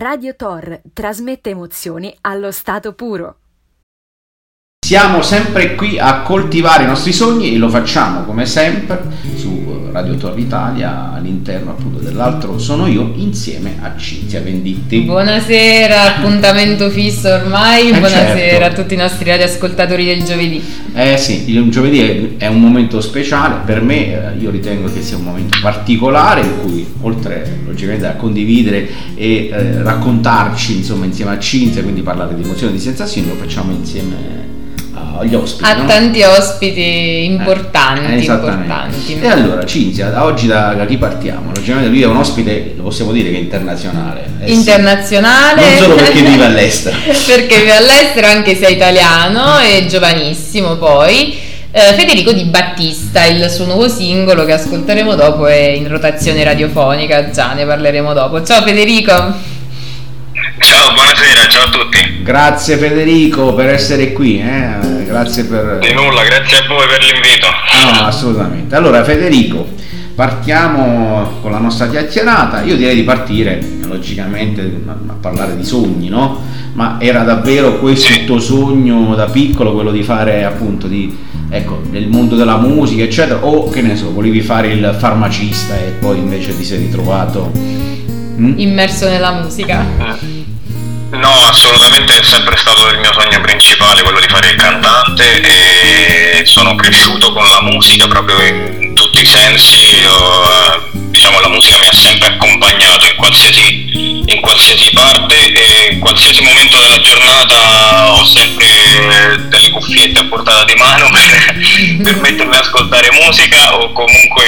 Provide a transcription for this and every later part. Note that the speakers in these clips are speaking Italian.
Radio Tor trasmette emozioni allo stato puro. Siamo sempre qui a coltivare i nostri sogni e lo facciamo come sempre su Radio Tor Italia, all'interno appunto dell'altro sono io, insieme a Cinzia Venditti. Buonasera, appuntamento fisso ormai, buonasera certo. A tutti i nostri radioascoltatori del giovedì. Sì, il giovedì è un momento speciale per me, io ritengo che sia un momento particolare in cui oltre logicamente a condividere e raccontarci insomma insieme a Cinzia, quindi parlare di emozioni e di sensazioni, lo facciamo insieme agli ospiti, a tanti ospiti importanti. E allora Cinzia, da oggi da chi partiamo? Logicamente lui è un ospite, lo possiamo dire che è internazionale. Internazionale. Sì. Non solo perché vive all'estero. Perché vive all'estero, anche se è italiano, è giovanissimo poi. Federico Di Battista, il suo nuovo singolo che ascolteremo dopo è in rotazione radiofonica, già ne parleremo dopo. Ciao Federico. Ciao, buonasera, ciao a tutti. Grazie Federico per essere qui, grazie per... Di nulla, grazie a voi per l'invito. No, assolutamente. Allora Federico, partiamo con la nostra chiacchierata. Io direi di partire, logicamente, a parlare di sogni, no? Ma era davvero questo il tuo sogno da piccolo, quello di fare appunto nel mondo della musica, eccetera? O che ne so, volevi fare il farmacista e poi invece ti sei ritrovato... immerso nella musica? No, assolutamente è sempre stato il mio sogno principale quello di fare il cantante e sono cresciuto con la musica proprio in tutti i sensi. Diciamo la musica mi ha sempre accompagnato in qualsiasi parte e in qualsiasi momento della giornata ho sempre delle cuffiette a portata di mano per mettermi ad ascoltare musica o comunque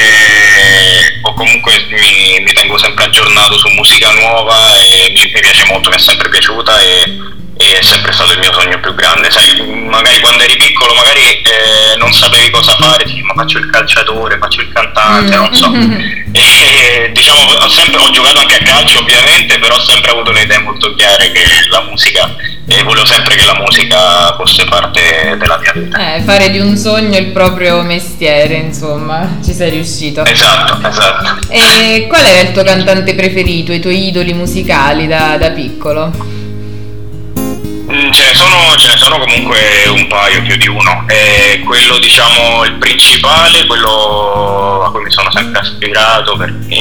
mi tengo sempre aggiornato su musica nuova e mi piace molto, mi è sempre piaciuta e è sempre stato il mio sogno più grande. Sai, magari quando eri piccolo non sapevi cosa fare, ma faccio il calciatore, faccio il cantante, non so. E diciamo ho giocato anche a calcio ovviamente, però ho sempre avuto le idee molto chiare che la musica, e volevo sempre che la musica fosse parte della mia vita. Fare di un sogno il proprio mestiere, insomma, ci sei riuscito. Esatto. E qual era il tuo cantante preferito, i tuoi idoli musicali da piccolo? Ce ne sono comunque un paio, più di uno. Quello diciamo il principale, quello a cui mi sono sempre ispirato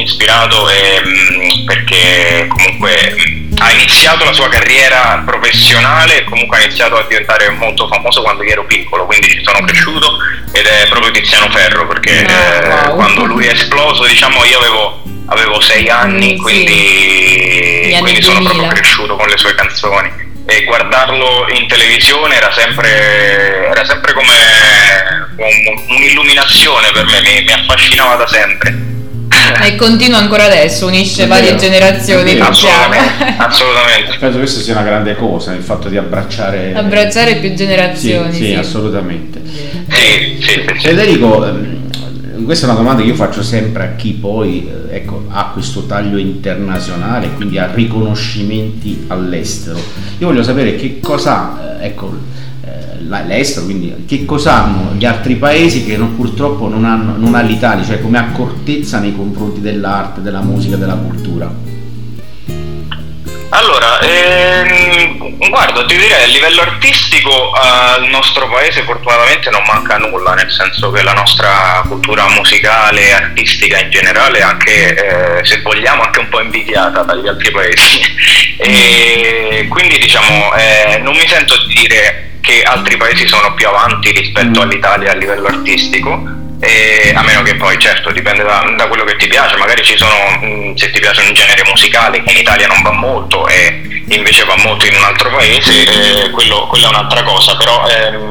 perché comunque ha iniziato la sua carriera professionale e comunque ha iniziato a diventare molto famoso quando io ero piccolo, quindi ci sono cresciuto, ed è proprio Tiziano Ferro, perché wow. Quando lui è esploso, diciamo, io avevo 6 anni, quindi sono proprio cresciuto con le sue canzoni. E guardarlo in televisione era sempre come un'illuminazione per me, mi affascinava da sempre. E continua ancora adesso, unisce varie generazioni. Assolutamente. Penso questo sia una grande cosa, il fatto di abbracciare più generazioni. Sì, assolutamente. Sì. Federico, questa è una domanda che io faccio sempre a chi poi ha questo taglio internazionale, quindi ha riconoscimenti all'estero. Io voglio sapere che cosa l'estero, quindi che cosa hanno gli altri paesi che purtroppo non ha l'Italia, cioè come accortezza nei confronti dell'arte, della musica, della cultura. Allora, guarda, ti direi a livello artistico al nostro paese fortunatamente non manca nulla, nel senso che la nostra cultura musicale e artistica in generale è anche, se vogliamo, anche un po' invidiata dagli altri paesi. E quindi diciamo, non mi sento di dire che altri paesi sono più avanti rispetto all'Italia a livello artistico. A meno che poi certo dipende da quello che ti piace, magari ci sono, se ti piace un genere musicale che in Italia non va molto e invece va molto in un altro paese, quello è un'altra cosa, però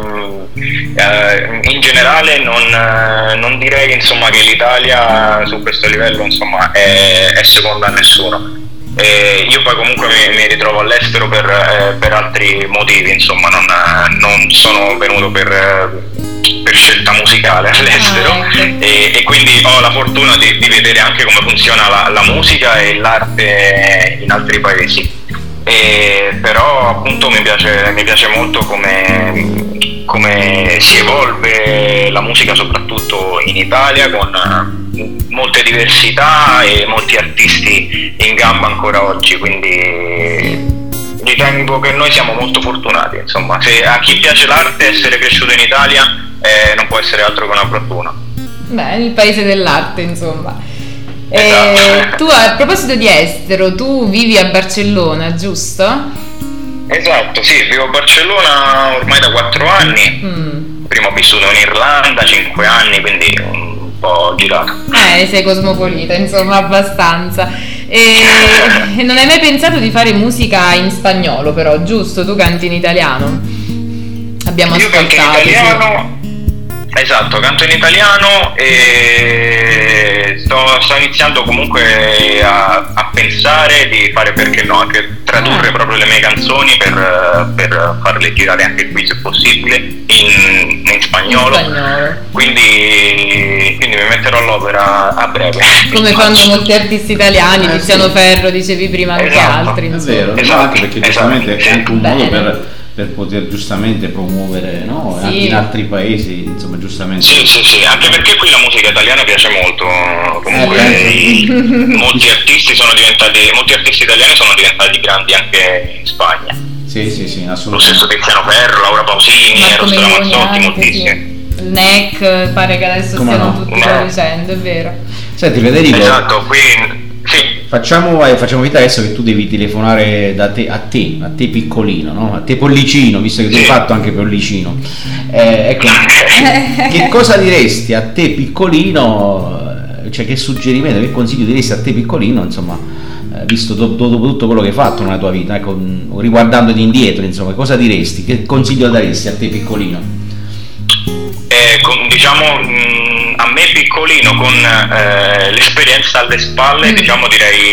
in generale non direi insomma che l'Italia su questo livello insomma è seconda a nessuno. Io poi comunque mi ritrovo all'estero per altri motivi, insomma non sono venuto per scelta musicale all'estero, e quindi ho la fortuna di vedere anche come funziona la musica e l'arte in altri paesi, però appunto mi piace molto come si evolve la musica soprattutto in Italia, con molte diversità e molti artisti in gamba ancora oggi, quindi ritengo che noi siamo molto fortunati, insomma, se a chi piace l'arte essere cresciuto in Italia non può essere altro che una fortuna. Beh, il paese dell'arte, insomma. Esatto. Tu, a proposito di estero, tu vivi a Barcellona, giusto? Esatto, sì, vivo a Barcellona ormai da 4 anni. Prima ho vissuto in Irlanda 5 anni, quindi un po' girato. Sei cosmopolita, insomma, abbastanza. E non hai mai pensato di fare musica in spagnolo, però, giusto? Tu canti in italiano? Abbiamo Io ascoltato. canto in italiano, esatto, canto in italiano e sto iniziando comunque a pensare di fare, perché no, anche tradurre proprio le mie canzoni per farle girare anche qui se possibile in spagnolo. Quindi mi metterò all'opera a breve. Come fanno molti artisti italiani, Tiziano Ferro, dicevi prima, anche altri. È vero, anche perché giustamente è anche un modo per poter giustamente promuovere, no? Sì. Anche in altri paesi, insomma, giustamente. Sì, anche perché qui la musica italiana piace molto. Comunque molti artisti italiani sono diventati grandi anche in Spagna. Sì, assolutamente. Lo stesso Tiziano Ferro, Laura Pausini, Rosso Ramazzotti, moltissimi. Il NEC pare che adesso stiano tutti traducendo, è vero. Senti Federico, esatto, qui sì. Facciamo vita adesso che tu devi telefonare a te piccolino, no? A te pollicino, visto che tu hai fatto anche pollicino. Ecco, che cosa diresti a te piccolino, cioè che suggerimento, che consiglio diresti a te piccolino, insomma, visto dopo tutto quello che hai fatto nella tua vita, ecco, riguardandoti indietro, insomma, cosa diresti, che consiglio daresti a te piccolino? Diciamo, a me piccolino con l'esperienza alle spalle, diciamo,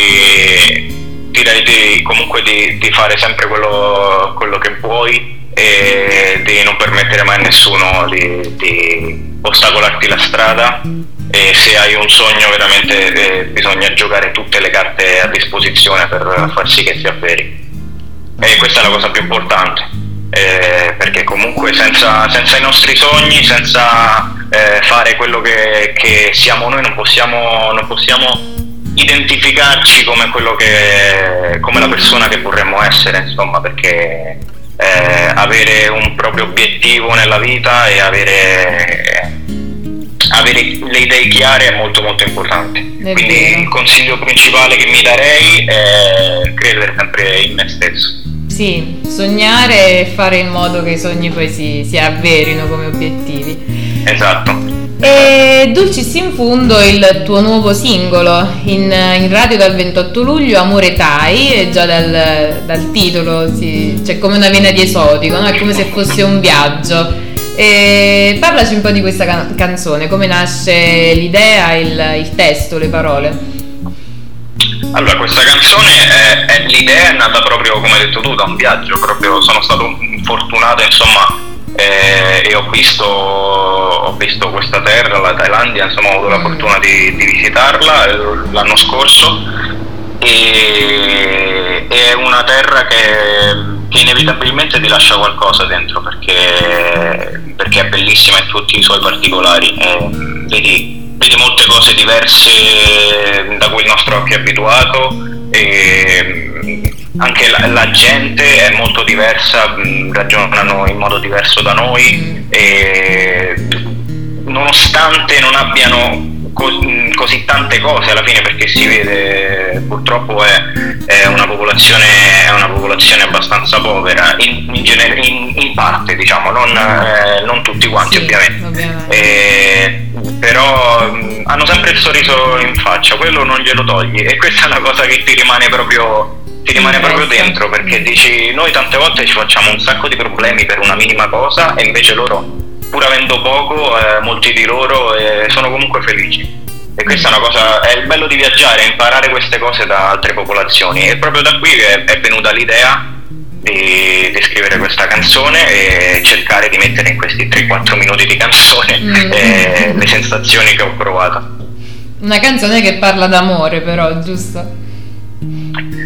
direi comunque di fare sempre quello che puoi e di non permettere mai a nessuno di ostacolarti la strada, e se hai un sogno veramente bisogna giocare tutte le carte a disposizione per far sì che si avveri, e questa è la cosa più importante. Perché comunque senza i nostri sogni, senza fare quello che siamo noi, non possiamo identificarci come come la persona che vorremmo essere, insomma, perché avere un proprio obiettivo nella vita e avere le idee chiare è molto molto importante. Quindi il consiglio principale che mi darei è credere sempre in me stesso. Sì, sognare e fare in modo che i sogni poi si avverino come obiettivi. Esatto. E Dulcis in Fundo, il tuo nuovo singolo in radio dal 28 luglio, Amore Tai, e già dal titolo c'è come una vena di esotico, no? È come se fosse un viaggio. E parlaci un po' di questa canzone, come nasce l'idea, il testo, le parole. Allora, questa canzone l'idea è nata proprio, come hai detto tu, da un viaggio. Proprio sono stato fortunato, insomma, e ho visto questa terra, la Thailandia, insomma, ho avuto la fortuna di visitarla l'anno scorso, e è una terra che inevitabilmente ti lascia qualcosa dentro, perché è bellissima in tutti i suoi particolari. Vedi molte cose diverse da cui il nostro occhio è abituato, e anche la gente è molto diversa, ragionano in modo diverso da noi, e nonostante non abbiano così tante cose alla fine, perché si vede purtroppo è una popolazione abbastanza povera in parte, diciamo, non tutti quanti, sì, ovviamente. Però hanno sempre il sorriso in faccia, quello non glielo togli, e questa è una cosa che ti rimane proprio dentro, perché dici, noi tante volte ci facciamo un sacco di problemi per una minima cosa, e invece loro, pur avendo poco, molti di loro sono comunque felici. E questa è una cosa, è il bello di viaggiare, imparare queste cose da altre popolazioni, e proprio da qui è venuta l'idea di scrivere questa canzone e cercare di mettere in questi 3-4 minuti di canzone le sensazioni che ho provato. Una canzone che parla d'amore, però, giusto?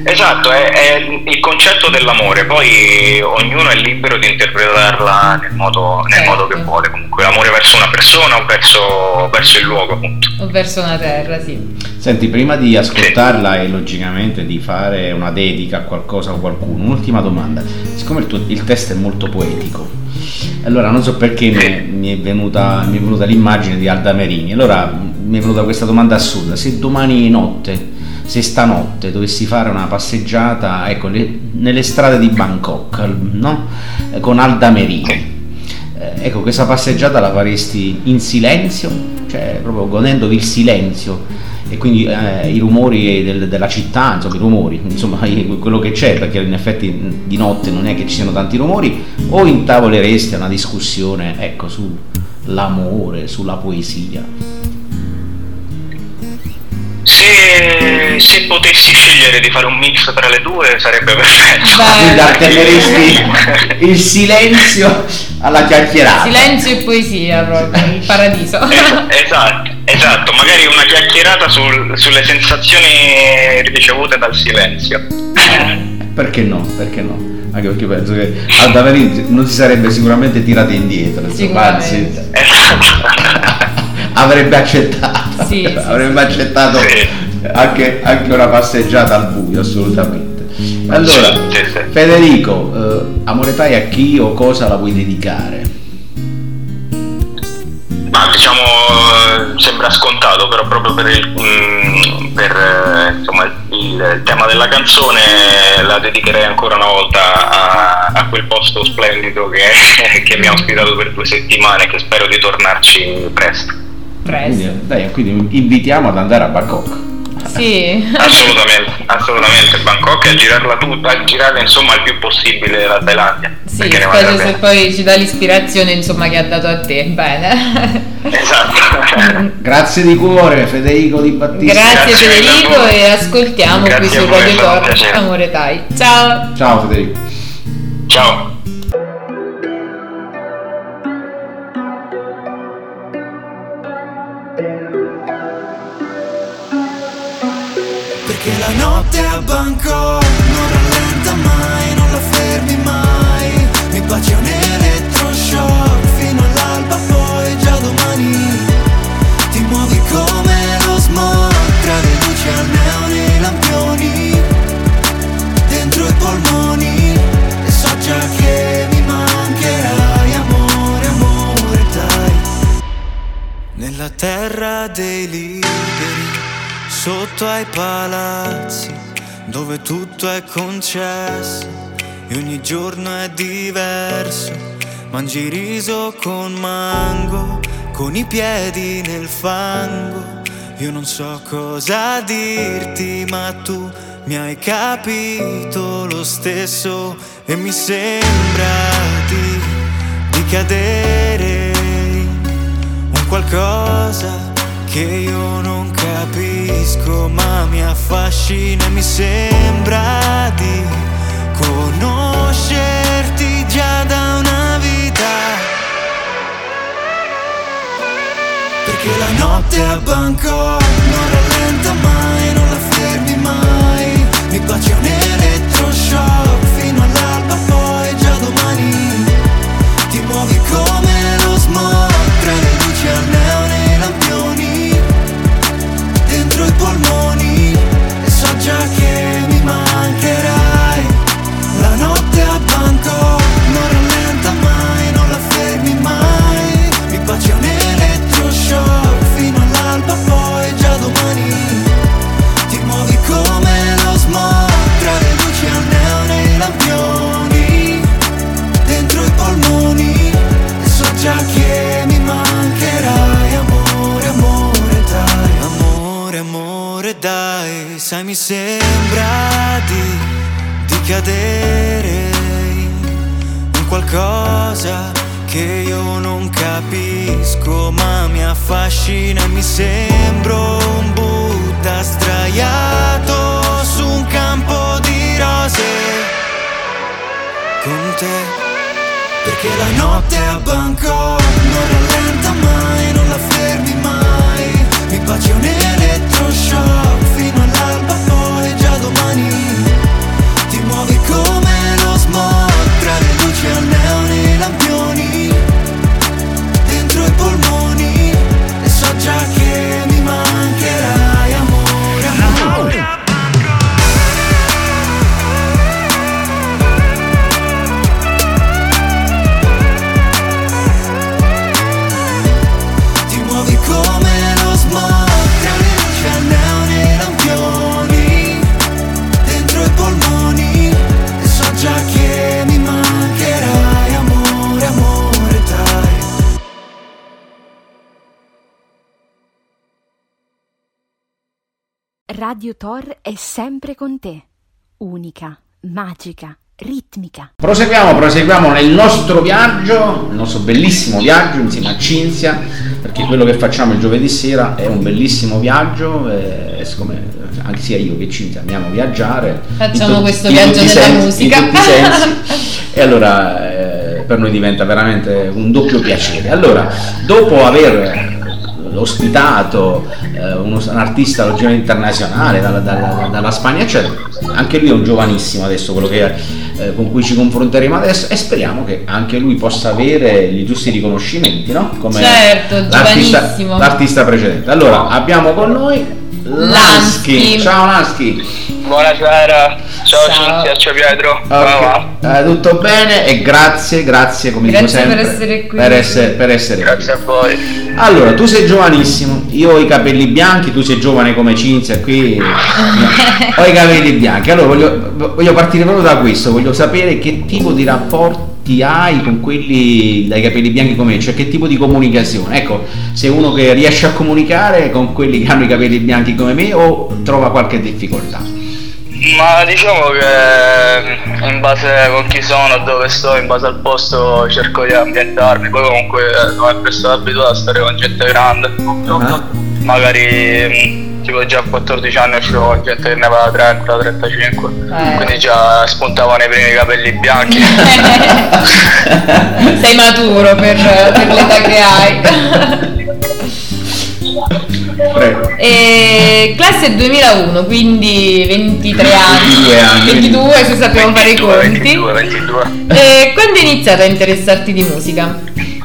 Esatto, è il concetto dell'amore, poi ognuno è libero di interpretarla nel modo che vuole, comunque l'amore verso una persona o verso il luogo, appunto. O verso una terra, sì. Senti, prima di ascoltarla e logicamente di fare una dedica a qualcosa o qualcuno, un'ultima domanda. Siccome il testo è molto poetico, allora non so perché mi è venuta l'immagine di Alda Merini, allora mi è venuta questa domanda assurda: se domani notte, se stanotte dovessi fare una passeggiata, ecco, nelle strade di Bangkok, no? Con Alda Merini, ecco, questa passeggiata la faresti in silenzio, cioè proprio godendovi il silenzio e quindi i rumori della città, insomma i rumori, insomma quello che c'è, perché in effetti di notte non è che ci siano tanti rumori, o intavoleresti a una discussione, ecco, sull'amore, sulla poesia? Se potessi scegliere di fare un mix tra le due sarebbe perfetto. Quindi alterneresti il silenzio alla chiacchierata. Silenzio e poesia, proprio il paradiso. Esatto, magari una chiacchierata sulle sensazioni ricevute dal silenzio. Perché no? Anche perché penso che Alda Merini non si sarebbe sicuramente tirata indietro, anzi avrebbe accettato, sì. Avrebbe accettato anche una passeggiata al buio, assolutamente. Allora, sì. Federico, Amoretai a chi o cosa la vuoi dedicare? Ma diciamo, sembra scontato, però proprio per insomma, il tema della canzone la dedicherei ancora una volta a quel posto splendido che mi ha ospitato per 2 settimane, che spero di tornarci presto. Quindi invitiamo ad andare a Bangkok. Sì. Assolutamente Bangkok, e a girarla tutta, a girare insomma il più possibile la Thailandia. Sì, specie se poi ci dà l'ispirazione, insomma, che ha dato a te. Bene. Esatto. Grazie di cuore Federico Di Battista. Grazie Federico, e ascoltiamo qui su Radio Torch Amoretai. Ciao Federico. Ciao. Perché la notte a Bangkok non rallenta mai, non la fermi mai. Mi baci un elettroshock fino all'alba, poi già domani ti muovi come lo smog tra le luci al neone, i lampioni dentro i polmoni. E so già che mi mancherai, amore, amore, dai. Nella terra dei liberi, sotto ai palazzi, dove tutto è concesso e ogni giorno è diverso. Mangi riso con mango, con i piedi nel fango. Io non so cosa dirti, ma tu mi hai capito lo stesso. E mi sembra di cadere in un qualcosa che io non capisco, ma mi affascina. E mi sembra di conoscerti già da una vita. Perché la notte a Bangkok non rallenta mai, non la fermi mai. Mi baci un elettroshock fino all'alba, poi già domani ti muovi come lo smog tra le luci al neone, i lampioni dentro i polmoni. E so già che mi mancherai. La notte a Bangkok non rallenta mai, non la fermi mai. Mi baci un elettroshock fino all'alba, poi già domani ti muovi come lo smog tra le luci al neone, i lampioni dentro i polmoni. E so già che mi mancherai, amore, amore, dai. Amore, amore, dai. Sai, mi sembra di cadere in qualcosa che io non capisco, ma mi affascina. E mi sembro un Buddha sdraiato su un campo di rose con te. Perché la notte a Bangkok non rallenta mai, non la fermi mai. Mi baci un elettroshock fino all'alba, poi già domani Radio Tor è sempre con te. Unica, magica, ritmica. Proseguiamo nel nostro viaggio, il nostro bellissimo viaggio insieme a Cinzia, perché quello che facciamo il giovedì sera è un bellissimo viaggio, siccome anche sia io che Cinzia amiamo viaggiare, facciamo questo viaggio della musica in tutti i sensi, e allora per noi diventa veramente un doppio piacere. Allora, dopo aver ospitato un artista logicamente internazionale dalla Spagna, cioè anche lui è un giovanissimo adesso, quello che con cui ci confronteremo adesso, e speriamo che anche lui possa avere i giusti riconoscimenti, no? Come certo, giovanissimo, l'artista precedente. Allora abbiamo con noi Lansky. Ciao Lansky. Buonasera, ciao Cinzia, ciao Pietro. Okay. Tutto bene, e grazie come dico sempre per essere qui, per essere grazie qui. A voi. Allora, tu sei giovanissimo, io ho i capelli bianchi, tu sei giovane come Cinzia, qui ho i capelli bianchi. Allora voglio partire proprio da questo, voglio sapere che tipo di rapporti hai con quelli dai capelli bianchi come me, cioè che tipo di comunicazione. Ecco, sei uno che riesce a comunicare con quelli che hanno i capelli bianchi come me o trova qualche difficoltà? Ma diciamo che in base con chi sono, dove sto, in base al posto cerco di ambientarmi. Poi comunque sono sempre stato abituato a stare con gente grande, magari tipo già a 14 anni uscivo con gente che ne aveva 30, 35, quindi già spuntavano i primi capelli bianchi. Sei maturo per l'età che hai. E classe 2001, quindi 23 anni, 22 se sappiamo fare i conti. 22. E quando hai iniziato a interessarti di musica?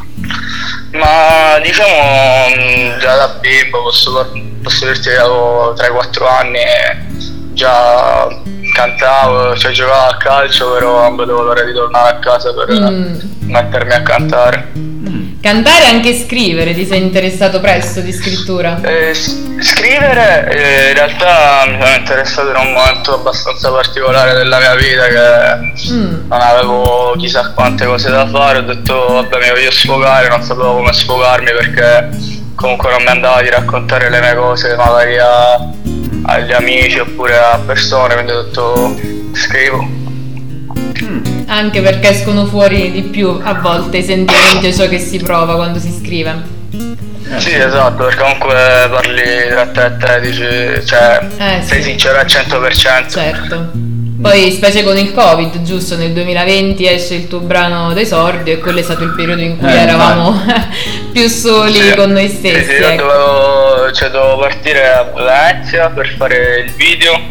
Ma diciamo già da bimbo, posso dirti che avevo 3-4 anni e già cantavo, cioè giocavo a calcio, però non vedevo l'ora di tornare a casa per mettermi a cantare. Cantare e anche scrivere, ti sei interessato presto di scrittura? Scrivere in realtà mi sono interessato in un momento abbastanza particolare della mia vita, che non avevo chissà quante cose da fare, ho detto vabbè, mi voglio sfogare, non sapevo come sfogarmi perché comunque non mi andava di raccontare le mie cose magari agli amici oppure a persone, quindi ho detto scrivo. Anche perché escono fuori di più a volte i sentimenti e ciò che si prova quando si scrive. Sì, esatto, perché comunque parli tra te e te, dici, cioè sei sincero al 100%. Certo. Poi specie con il Covid, giusto, nel 2020 esce il tuo brano d'esordio e quello è stato il periodo in cui eravamo più soli con noi stessi. Sì, ecco. dovevo partire a Venezia per fare il video.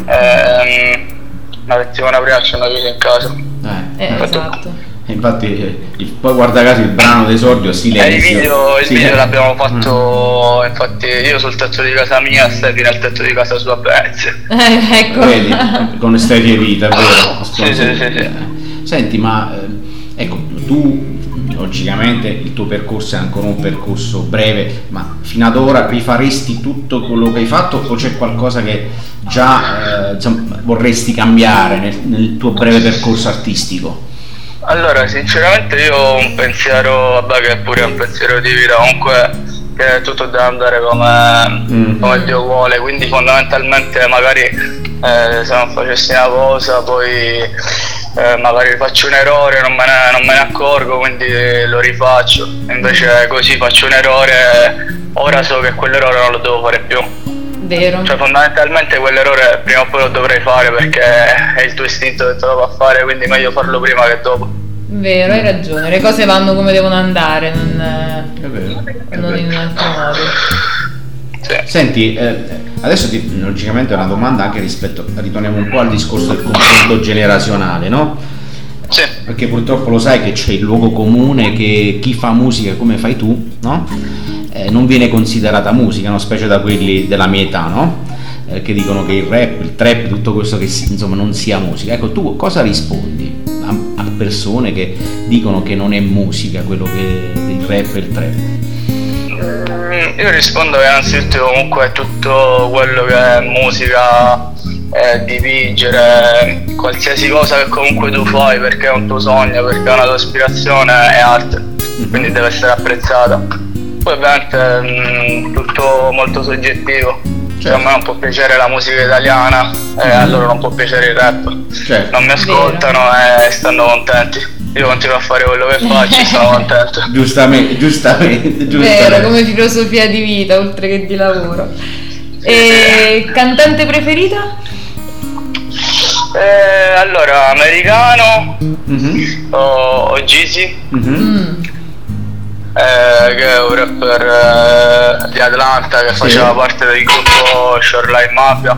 Una settimana prima c'è una video in casa. Esatto. Infatti poi guarda caso il brano d'esordio silenzio. Il video l'abbiamo fatto, infatti io sul tetto di casa mia, Stefi nel tetto di casa sua a Venezia. Ecco. Vedi, con Stefi e Vita, è vero? Sì. Senti, ma ecco, tu logicamente il tuo percorso è ancora un percorso breve, ma fino ad ora rifaresti tutto quello che hai fatto o c'è qualcosa che già vorresti cambiare nel tuo breve percorso artistico? Allora, sinceramente io ho un pensiero, vabbè, che è pure un pensiero di vita, comunque che tutto deve andare come Dio vuole, quindi fondamentalmente magari se non facessi una cosa poi magari faccio un errore, non me ne accorgo, quindi lo rifaccio, invece così faccio un errore, ora so che quell'errore non lo devo fare più. Vero. Cioè fondamentalmente quell'errore prima o poi lo dovrei fare perché è il tuo istinto che te lo fa fare, quindi meglio farlo prima che dopo. Vero, hai ragione, le cose vanno come devono andare, non in un altro modo. Sì. Senti, adesso logicamente è una domanda anche ritorniamo un po' al discorso del confronto generazionale, no? Sì. Perché purtroppo lo sai che c'è il luogo comune che chi fa musica come fai tu, no? Non viene considerata musica, no? Specie da quelli della mia età, no? Che dicono che il rap, il trap, tutto questo che insomma non sia musica. Ecco, tu cosa rispondi a persone che dicono che non è musica quello che il rap e il trap? Io rispondo che innanzitutto comunque tutto quello che è musica, dipingere, qualsiasi cosa che comunque tu fai perché è un tuo sogno, perché è una tua ispirazione, è arte, quindi deve essere apprezzata. Poi ovviamente tutto molto soggettivo. Cioè, a me non può piacere la musica italiana e a loro non può piacere il rap. Certo. Non mi ascoltano e stanno contenti. Io continuo a fare quello che faccio e sono contento. Giustamente. Vero, come filosofia di vita oltre che di lavoro. E cantante preferita? Allora, americano o Jeezy, che è un rapper di Atlanta che faceva parte del gruppo Shoreline Mafia.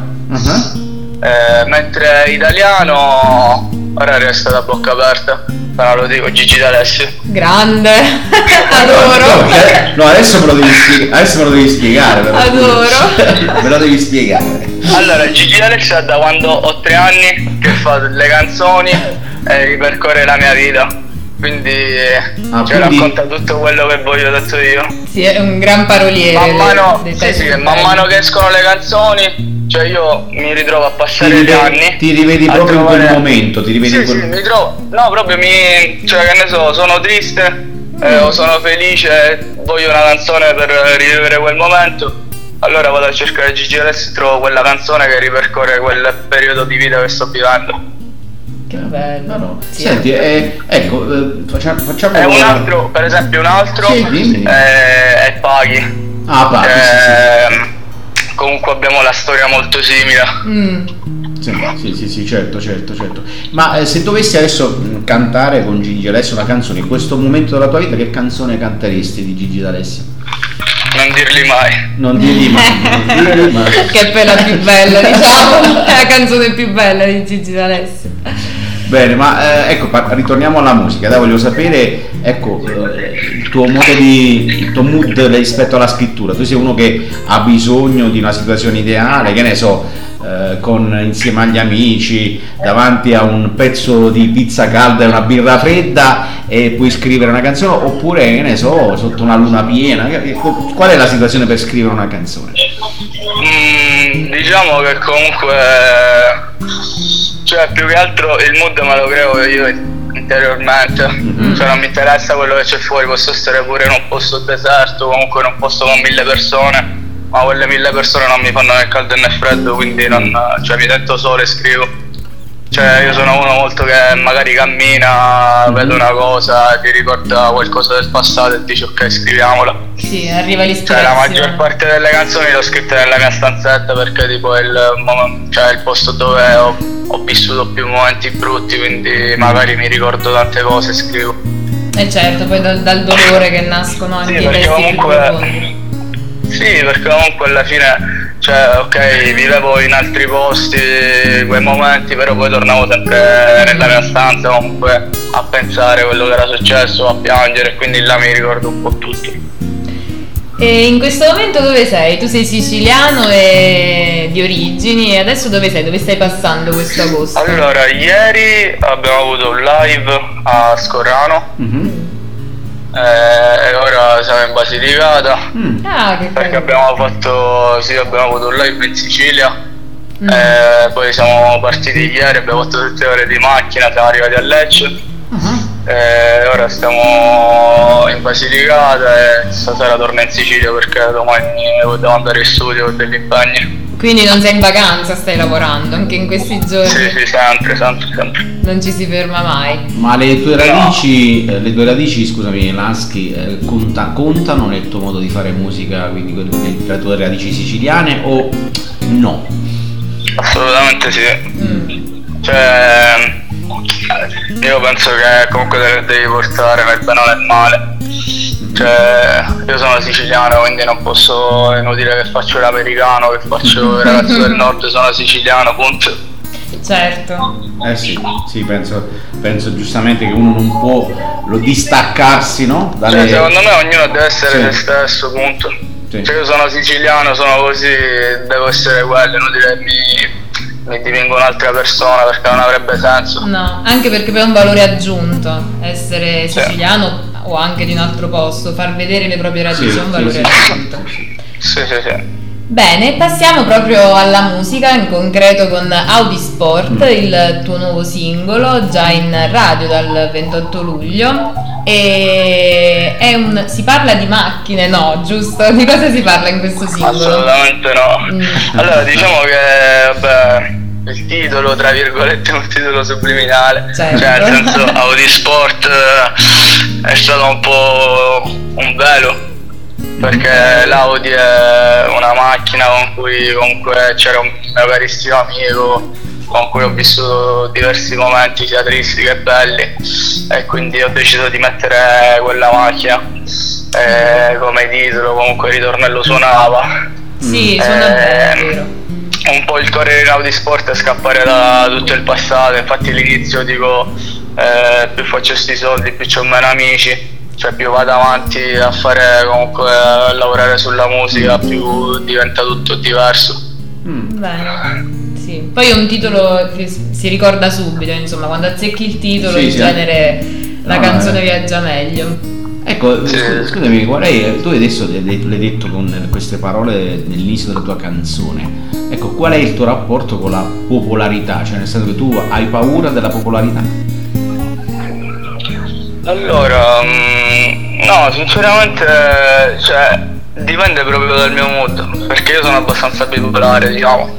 Mentre italiano, ora resta da bocca aperta, però lo dico, Gigi D'Alessio. Grande, adoro. No, adesso me lo devi spiegare. Adoro. Me lo devi spiegare. Allora, Gigi D'Alessio è da quando ho 3 anni che fa delle canzoni e ripercorre la mia vita. Quindi, racconta tutto quello che voglio detto io. Sì, è un gran paroliere. Man mano che escono le canzoni, cioè io mi ritrovo a passare gli anni. Ti rivedi proprio in quel momento, Sì, mi trovo. No, proprio cioè che ne so, sono triste o sono felice, voglio una canzone per rivivere quel momento. Allora vado a cercare Gigi D'Alessio e trovo quella canzone che ripercorre quel periodo di vita che sto vivendo. Che bello. No. Sì. Senti, ecco, facciamo un altro, per esempio un altro è Paghi. Paghi, sì. Comunque abbiamo la storia molto simile. Sì, certo. Ma se dovessi adesso cantare con Gigi D'Alessio una canzone in questo momento della tua vita, che canzone canteresti di Gigi D'Alessio? Non dirli mai. Che è poi la più bella, diciamo. È la canzone più bella di Gigi D'Alessio. Bene, ma ecco, ritorniamo alla musica. Dai, voglio sapere, ecco, il tuo mood rispetto alla scrittura. Tu sei uno che ha bisogno di una situazione ideale, che ne so, insieme agli amici, davanti a un pezzo di pizza calda e una birra fredda, e puoi scrivere una canzone, oppure, che ne so, sotto una luna piena. Qual è la situazione per scrivere una canzone? Diciamo che comunque, cioè, più che altro il mood me lo creo io interiormente. Cioè non mi interessa quello che c'è fuori, posso stare pure in un posto deserto, comunque in un posto con 1000 persone, ma quelle 1000 persone non mi fanno né caldo né freddo, quindi cioè mi sento solo e scrivo. Cioè io sono uno molto che magari cammina, vede una cosa, ti ricorda qualcosa del passato e dice ok, scriviamola. Sì, arriva l'ispirazione. Cioè la maggior parte delle canzoni le ho scritte nella mia stanzetta, perché tipo è il posto dove ho vissuto più momenti brutti, quindi magari mi ricordo tante cose e scrivo. E certo, poi dal dolore che nascono anche i testi più profondi. Sì, perché comunque alla fine, cioè, ok, vivevo in altri posti quei momenti, però poi tornavo sempre nella mia stanza comunque a pensare quello che era successo, a piangere, quindi là mi ricordo un po' tutto. E in questo momento dove sei? Tu sei siciliano e di origini, e adesso dove sei? Dove stai passando questo agosto? Allora, ieri abbiamo avuto un live a Scorrano. E ora siamo in Basilicata. Perché abbiamo avuto un live in Sicilia. Poi siamo partiti ieri, abbiamo fatto 7 ore di macchina, siamo arrivati a Lecce. Ora stiamo in Basilicata e stasera torno in Sicilia perché domani devo andare in studio con degli impegni. Quindi non sei in vacanza, stai lavorando anche in questi giorni? Sì, sempre. Non ci si ferma mai. Ma le tue radici, scusami, Lansky, contano nel tuo modo di fare musica, quindi le tue radici siciliane, o no? Assolutamente sì. Cioè, io penso che comunque devi portare nel bene o nel male. Cioè, io sono siciliano, quindi non posso, è inutile che faccio l'americano, che faccio il ragazzo del nord, sono siciliano, punto. Certo. Sì, penso giustamente che uno non può distaccarsi, no? Cioè, secondo me ognuno deve essere se stesso, punto. Sì. Cioè io sono siciliano, sono così, devo essere quello, inutile mi dipingo un'altra persona perché non avrebbe senso. No, anche perché poi è un valore aggiunto essere siciliano o anche di un altro posto, far vedere le proprie radici è un valore aggiunto. Sì. Bene, passiamo proprio alla musica, in concreto con Audi Sport, il tuo nuovo singolo, già in radio dal 28 luglio. E si parla di macchine, no, giusto? Di cosa si parla in questo singolo? Assolutamente no. Allora, diciamo che, vabbè, il titolo, tra virgolette, è un titolo subliminale. Certo. Cioè, nel senso, Audi Sport è stato un po' un velo, perché l'Audi è una macchina con cui comunque c'era un mio carissimo amico con cui ho vissuto diversi momenti sia tristi che belli, e quindi ho deciso di mettere quella macchina come titolo. Comunque il ritornello suonava. Sì, suona bene, vero. Un po' il correre in Audi Sport è scappare da tutto il passato. Infatti all'inizio dico più faccio sti soldi più c'ho meno amici, cioè più vado avanti a fare, comunque a lavorare sulla musica, più diventa tutto diverso. Bene. Sì. Poi è un titolo che si ricorda subito, insomma, quando azzecchi il titolo in genere la canzone viaggia meglio. Ecco, scusami, tu adesso l'hai detto con queste parole nell'inizio della tua canzone. Ecco, qual è il tuo rapporto con la popolarità? Cioè, nel senso che tu hai paura della popolarità? Allora, no, sinceramente, cioè, dipende proprio dal mio mood, perché io sono abbastanza bipolare, diciamo.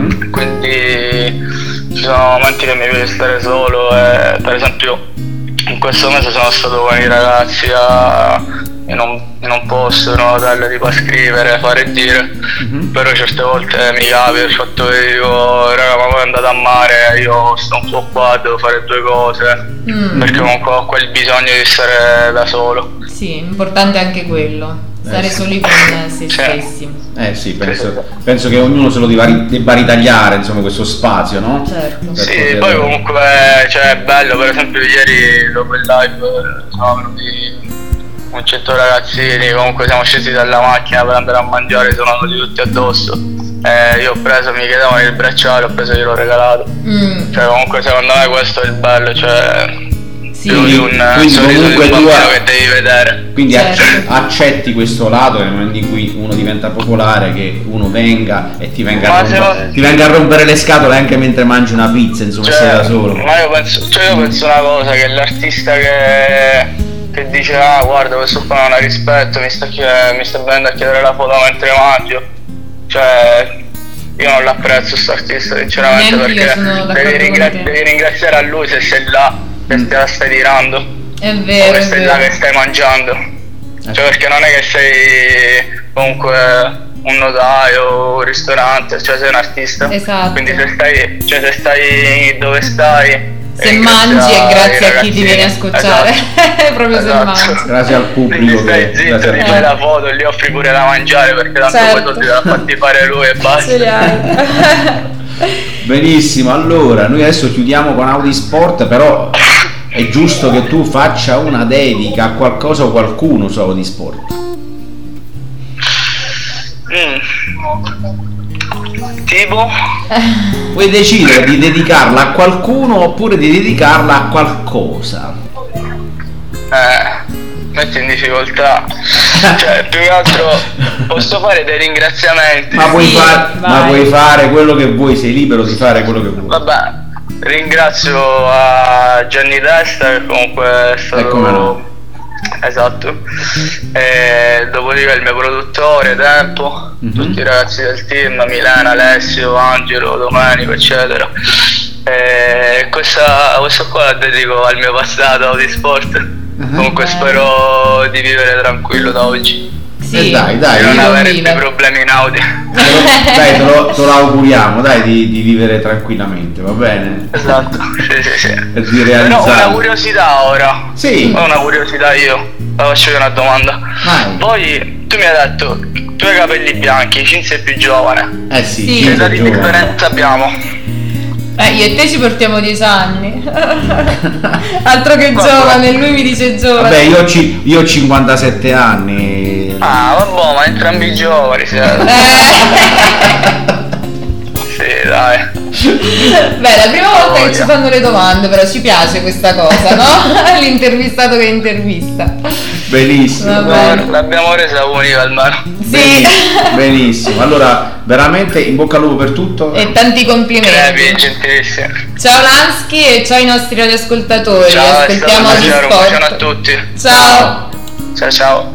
Quindi ci sono momenti che mi piace stare solo, e per esempio in questo mese sono stato con i ragazzi in un posto, in un hotel, tipo a scrivere, fare e dire. Però certe volte mi capita il fatto che dico, raga, ma poi andate a mare, io sto un po' qua, devo fare due cose, perché comunque ho quel bisogno di stare da solo. Sì, importante anche quello, stare soli con se stessi. Sì, penso che ognuno se lo debba ritagliare, insomma, questo spazio, no? Certo. Sì, poi comunque, cioè, è bello, per esempio ieri dopo il live sono venuti un 100 ragazzini, comunque siamo scesi dalla macchina per andare a mangiare, sono venuti tutti addosso. Io ho preso, mi chiedevano il bracciale, ho preso e gliel'ho regalato. Cioè comunque secondo me questo è il bello, cioè quindi comunque tu che devi vedere. Quindi accetti questo lato nel momento in cui uno diventa popolare, che uno venga e ti venga a rompere le scatole anche mentre mangi una pizza, insomma, sei da solo. Ma io penso una cosa, che l'artista che dice guarda questo qua non ha rispetto, mi sta venendo a chiedere la foto mentre mangio, cioè io non l'apprezzo sto artista sinceramente, perché devi ringraziare a lui se sei là che te la stai tirando, è vero, o sei là che stai mangiando, cioè perché non è che sei comunque un notaio, un ristorante, cioè sei un artista. Esatto. Quindi se stai dove stai, se mangi è grazie a chi ti viene a scocciare. Proprio se mangi. Grazie al pubblico. Stai zitto, ti fai la foto e gli offri pure da mangiare, perché tanto poi soldi te l'ha fatti fare lui e basta. Benissimo, allora noi adesso chiudiamo con Audi Sport, però è giusto che tu faccia una dedica a qualcosa o qualcuno su Audi Sport. Tipo? Puoi decidere di dedicarla a qualcuno oppure di dedicarla a qualcosa. Metti in difficoltà. Cioè, più che altro posso fare dei ringraziamenti. Ma puoi fare quello che vuoi, sei libero di fare quello che vuoi. Vabbè, ringrazio a Gianni Testa, che comunque è stato... come no. Esatto. Dopodiché il mio produttore Tempo, tutti i ragazzi del team, Milena, Alessio, Angelo, Domenico, eccetera. Questo qua la dedico al mio passato Audi Sport. Comunque spero di vivere tranquillo da oggi. Sì, dai, non avere più problemi in Audi. Dai, te lo auguriamo, dai, di vivere tranquillamente, va bene? Esatto, sì. E di realizzare. Però una curiosità ora. Sì. Ho una curiosità io. Faccio una domanda. Vai. Poi tu mi hai detto, tu hai capelli bianchi, Cinzia è più giovane. Sì. Che età di differenza abbiamo? Io e te ci portiamo 10 anni. Altro che giovane, lui mi dice giovane. Vabbè, io ho 57 anni. Vabbè, ma entrambi giovani siete. Sì, dai. Beh, la prima volta che ci fanno le domande, però ci piace questa cosa, no? L'intervistato che intervista. Benissimo. L'abbiamo resa unica almeno. Sì. Benissimo. Allora, veramente in bocca al lupo per tutto. E tanti complimenti. Gentilissimo. Ciao Lansky e ciao ai nostri radioascoltatori. Ciao, aspettiamo un Sport. bacione a tutti. Ciao. Ciao ciao.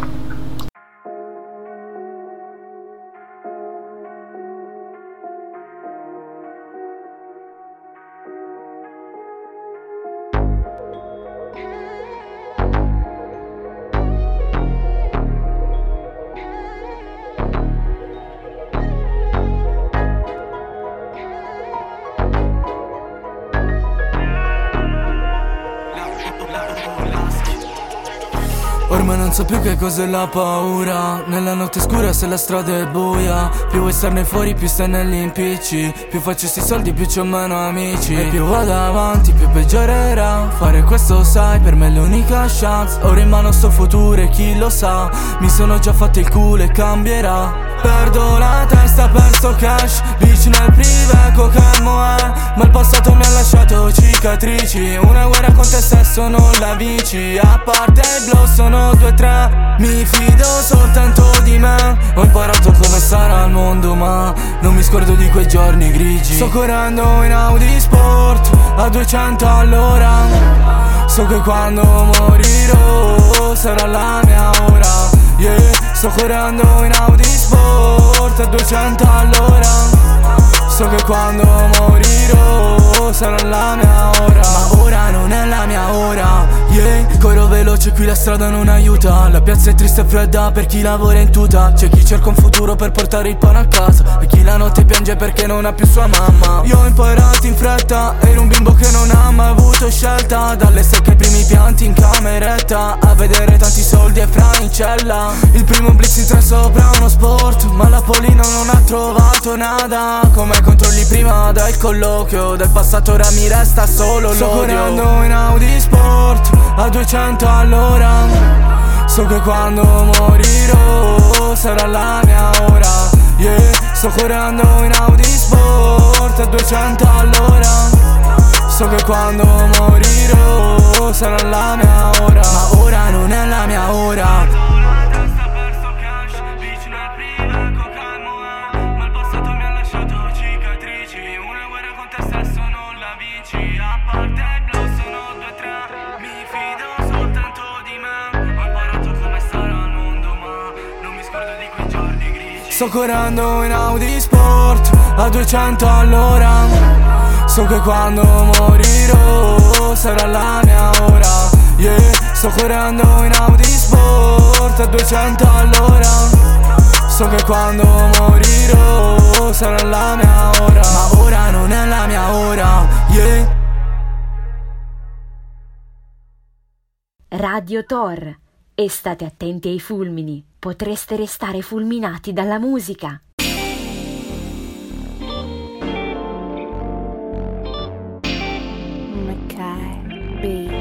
Ormai non so più che cos'è la paura. Nella notte scura se la strada è buia, più vuoi starne fuori più stai negli impicci. Più faccio sti soldi più c'ho meno amici. E più vado avanti più peggiorerà. Fare questo sai per me è l'unica chance. Ora in mano sto futuro e chi lo sa. Mi sono già fatto il culo e cambierà. Perdo la testa, perso cash, bici nel privé, cocaine ma il passato mi ha lasciato cicatrici. Una guerra con te stesso non la vinci. A parte il blow sono 2 o 3. Mi fido soltanto di me. Ho imparato come sarà il mondo ma non mi scordo di quei giorni grigi. Sto correndo in Audi Sport a 200 all'ora. So che quando morirò sarà la mia ora. Yeah, sto correndo in Audi Sport a 200 all'ora. So che quando morirò sarà la mia ora. Ma ora non è la mia ora. Yeah, corro veloce qui la strada non aiuta. La piazza è triste e fredda per chi lavora in tuta. C'è chi cerca un futuro per portare il pane a casa e chi la notte piange perché non ha più sua mamma. Io ho imparato in fretta, ero un bimbo che non ha mai avuto scelta. Dalle secche ai primi pianti in cameretta, a vedere tanti soldi e fra in cella. Il primo blitz in 3 sopra uno sport, ma la Polino non ha trovato nada. Come controlli prima del colloquio, del passato ora mi resta solo l'odio. Sto correndo in Audi Sport a 200 all'ora. So che quando morirò sarà la mia ora. Yeah, sto correndo in Audi Sport a 200 all'ora. So che quando morirò sarà la mia ora. Ma ora non è la mia ora. Sto correndo in Audi Sport a 200 all'ora. So che quando morirò sarà la mia ora. Yeah, sto correndo in Audi Sport a 200 all'ora. So che quando morirò sarà la mia ora. Ma ora non è la mia ora. Yeah. Radio Tor. E state attenti ai fulmini, potreste restare fulminati dalla musica. Mackay Beats.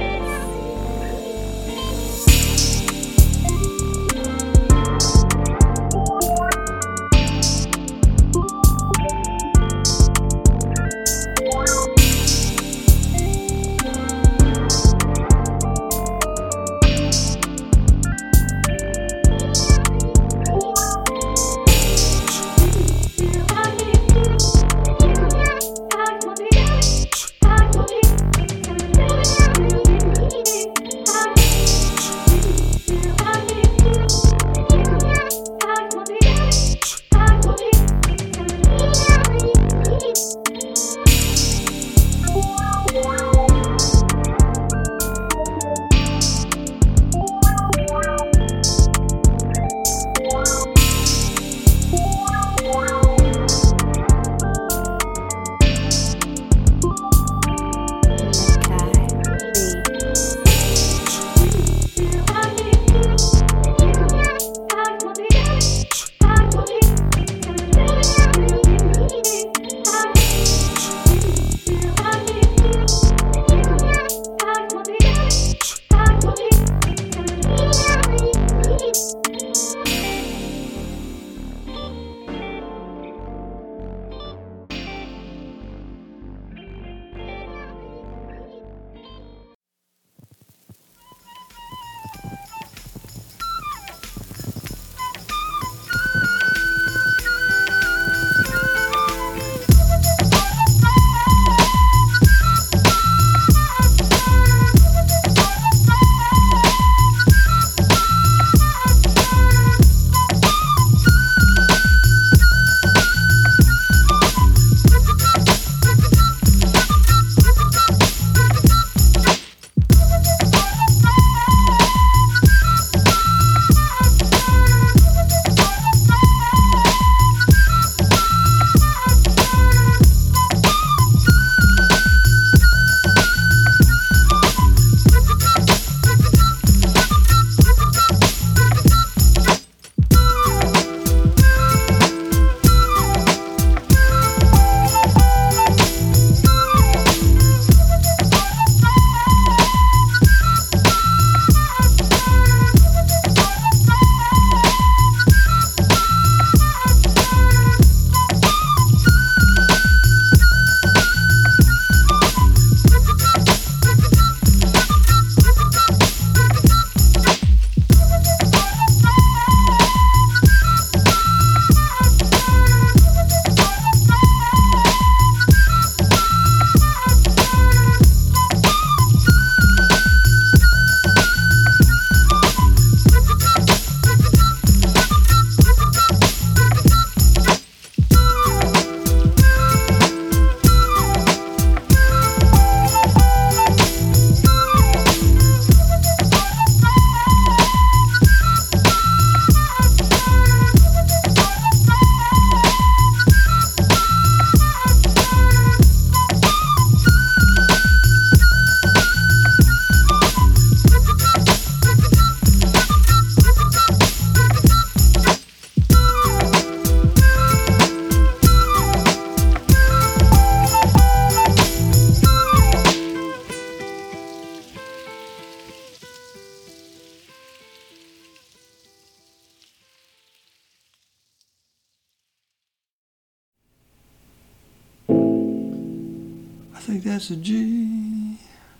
think that's a G.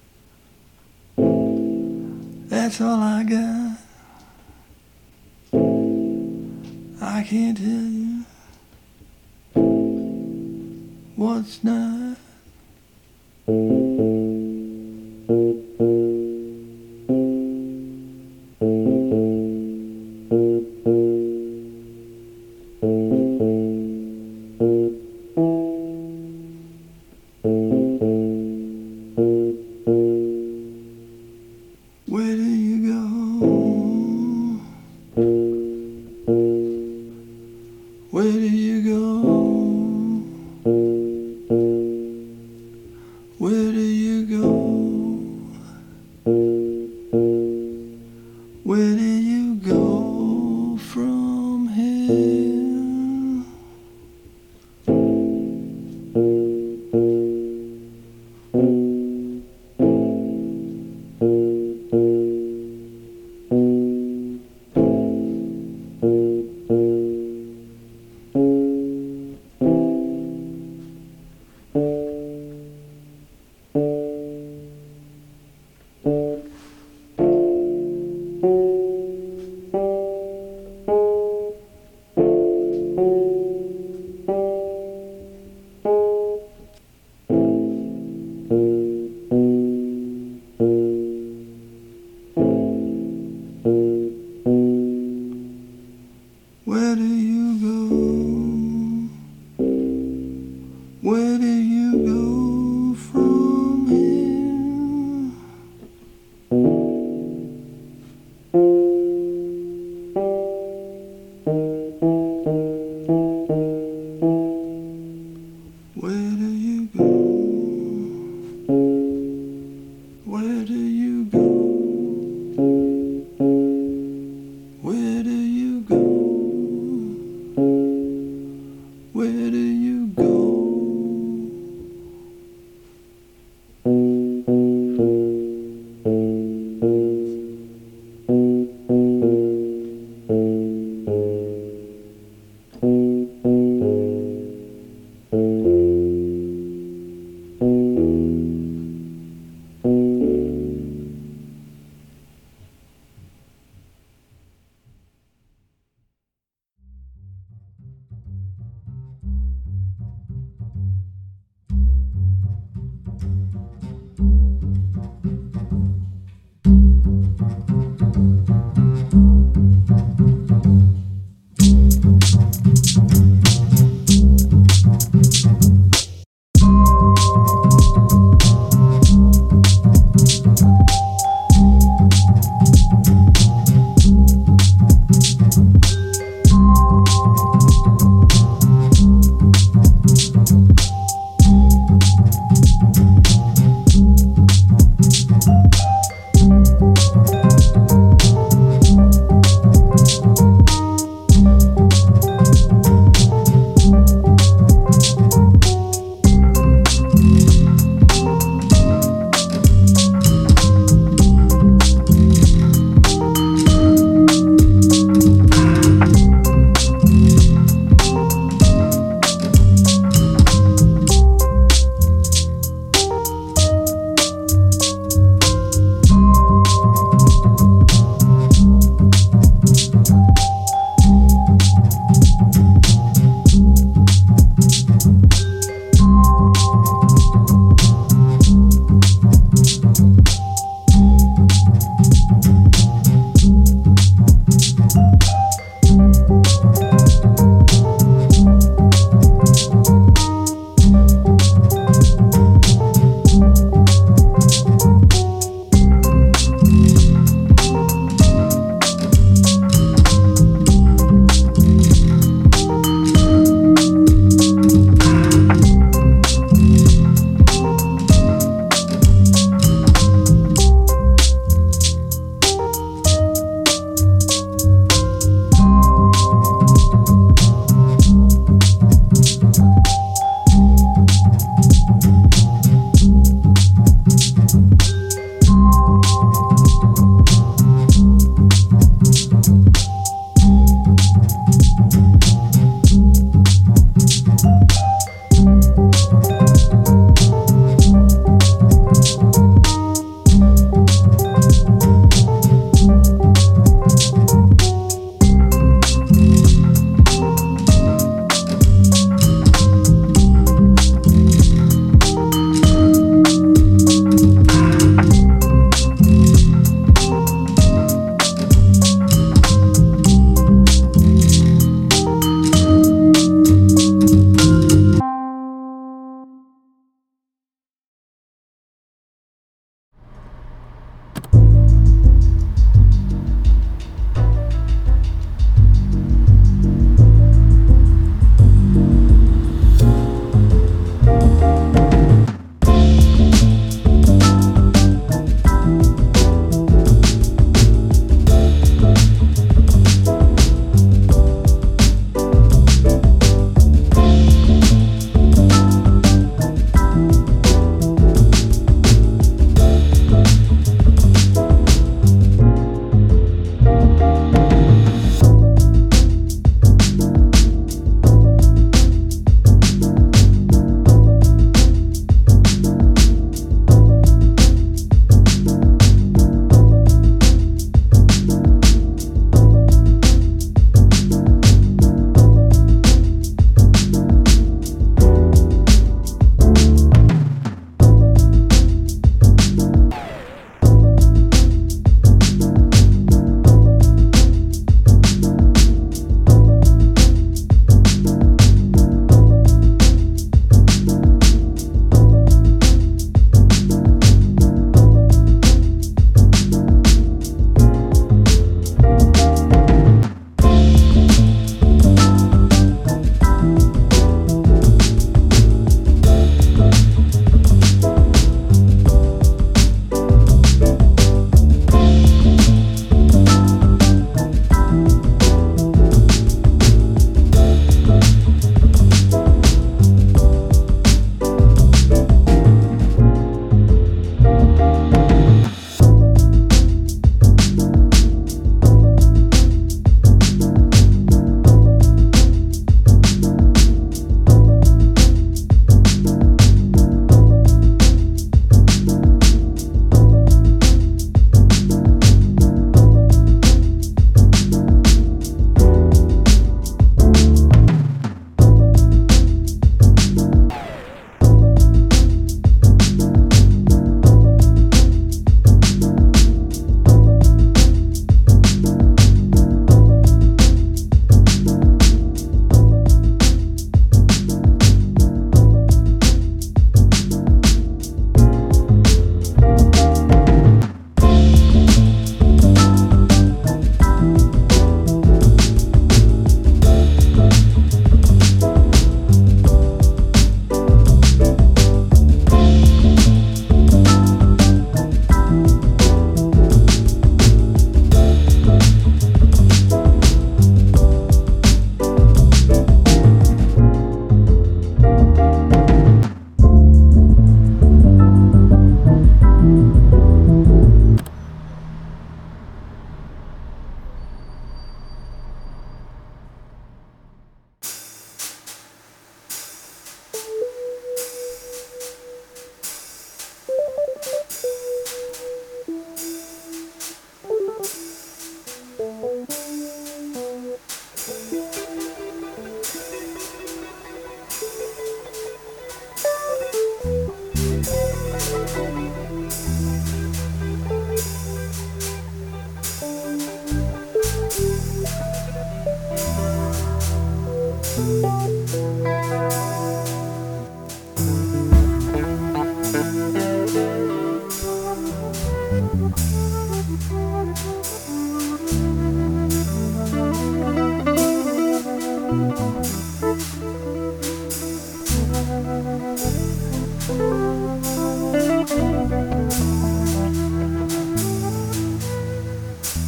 That's all I got. I can't tell you what's not. Where do you go? Where do you go? Where do you go? Where do you go from here? Where do you go? Where do you go from here? Where do you go? Where do you go? Where do you go? Where do you go?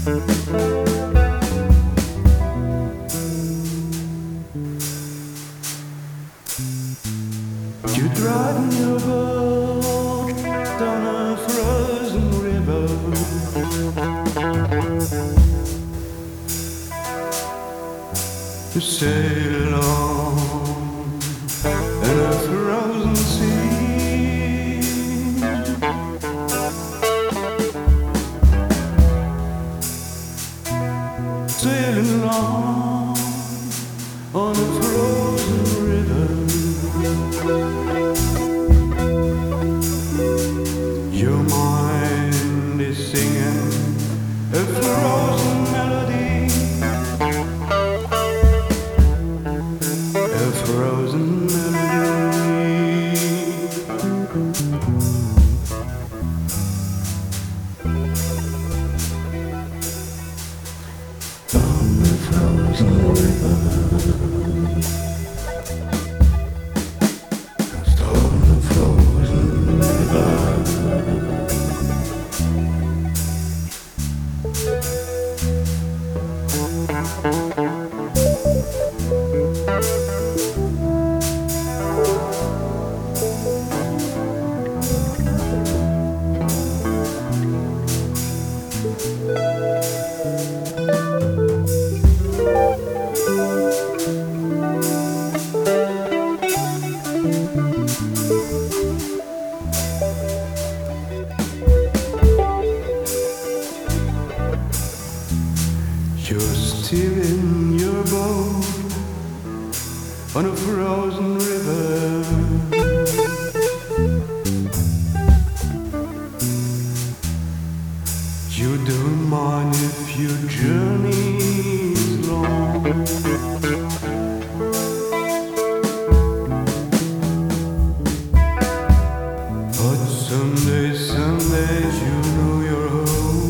You're driving your boat down a frozen river. You sail along in a frozen sea. Sailing along on a frozen river. Your mind is singing a frozen melody, a frozen melody. On the frozen river. You're steering your boat on a frozen river. You don't mind if your journey is long. But someday you know you're home.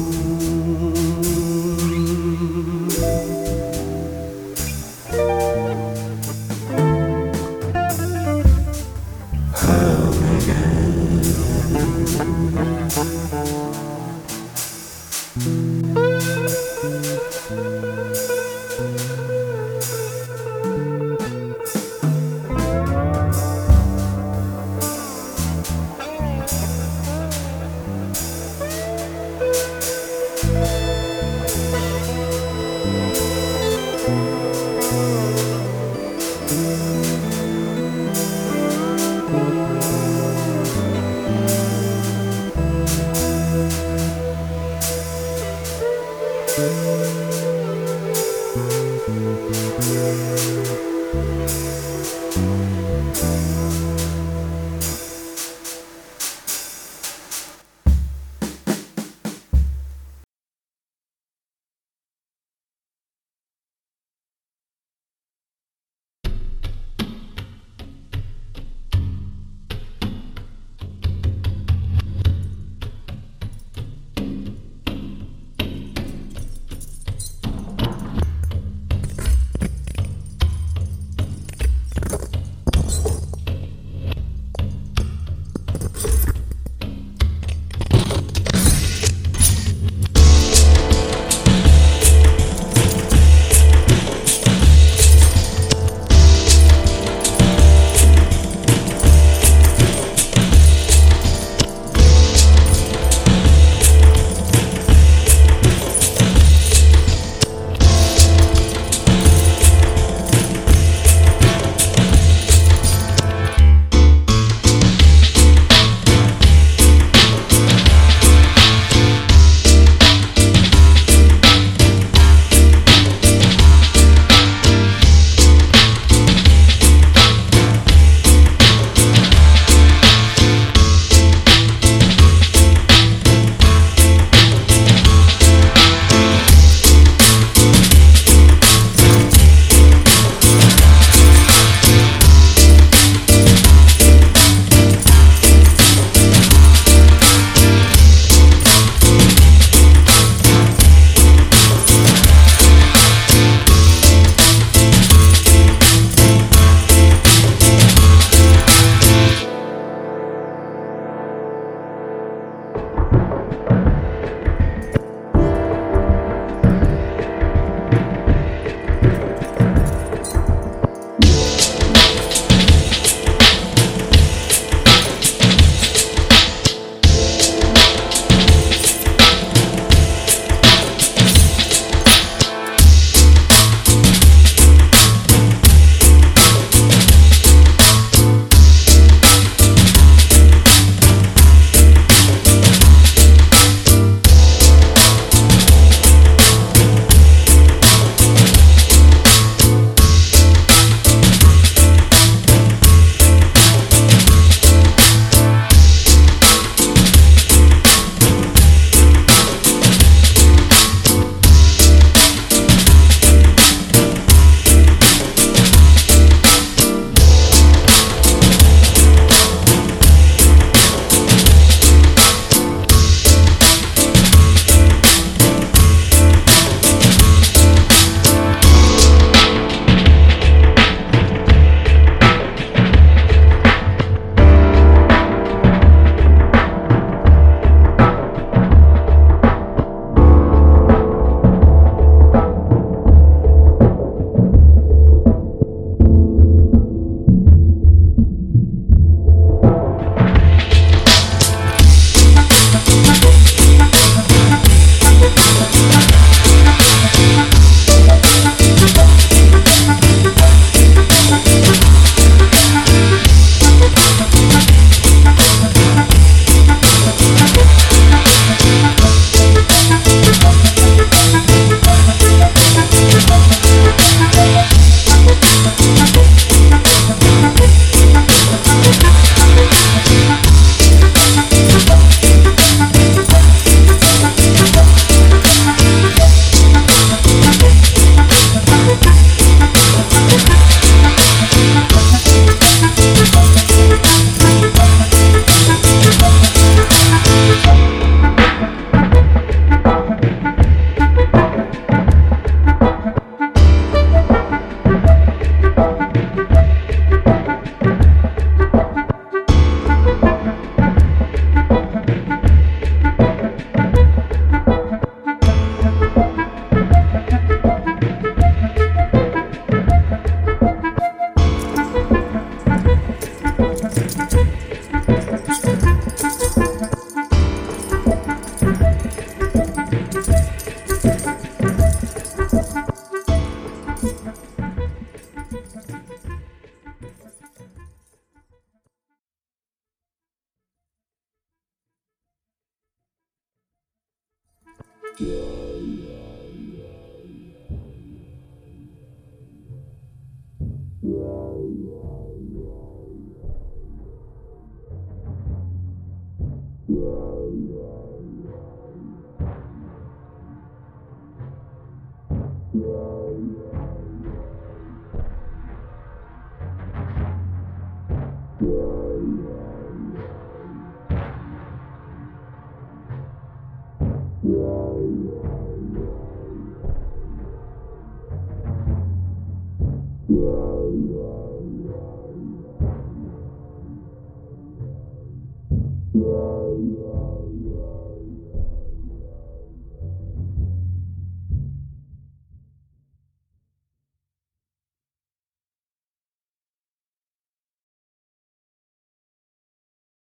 Yeah.